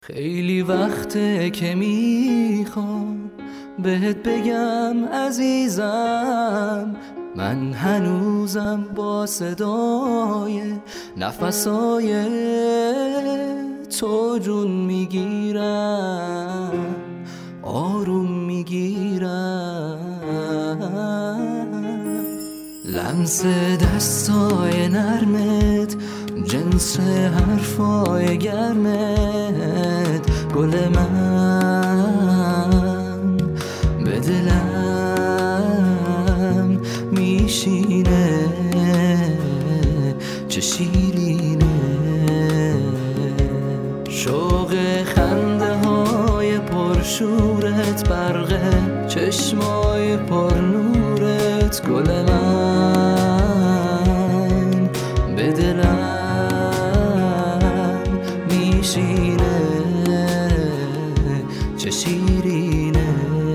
خیلی وقته که میخوام بهت بگم عزیزم، من هنوزم با صدای نفسای تو جون میگیرم، آروم میگیرم. لمس دستای نرمت، جنس حرفای گرمت، گل من به دلم میشینه، چه شیرینه. شوق خنده های پرشورت، برق چشمای پرنورت، گل من به دلم میشینه، چه شیرینه،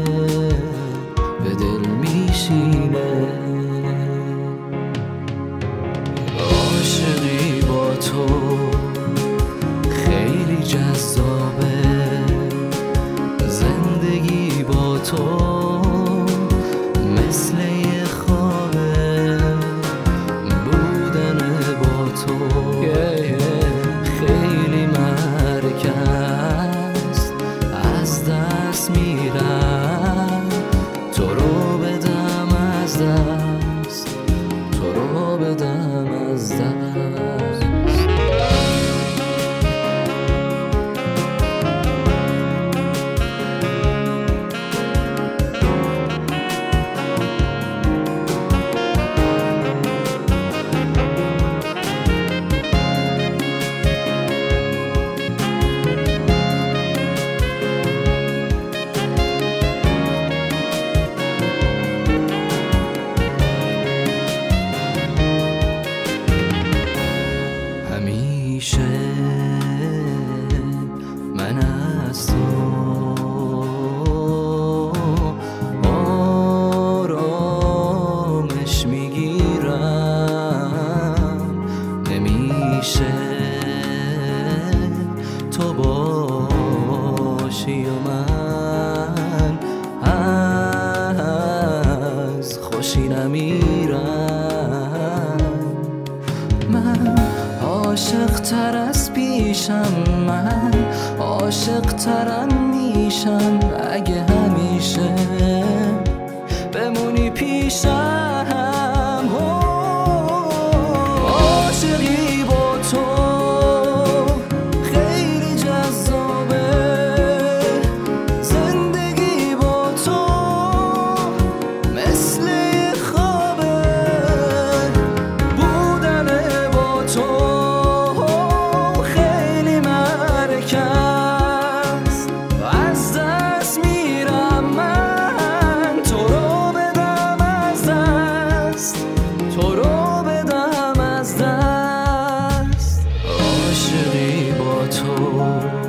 به دل میشینه. عاشقی با تو خیلی جذابه، زندگی با تو مثل یه خوابه، بودن با تو خیلی مرکز، از دست میرم تو رو بدم از دست، تو رو بدم از دست. همیشه من از تو آرامش میگیرم، نمیشه تو باشی و من از خوشی نمیرم. من عاشق تر از پیشم، من عاشق ترم میشم اگه همیشه بمونی پیشم. عاشقی با تو خیلی جذابه، زندگی با تو مثل یه خوابه، بودن با تو خیلی مرکز، از دست میرم من تو رو بدم از دست، تو رو بدم از دست. عاشقی با تو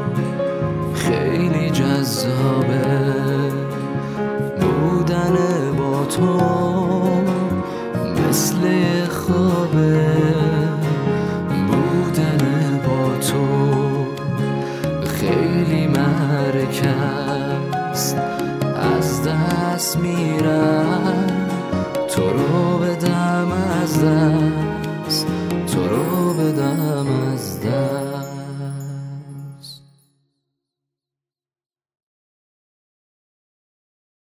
خیلی جذابه، بودن با تو مثل خوابه، بودن با تو خیلی مرکز، از دست میرم تو رو بدم از دست، تو رو بدم از دست.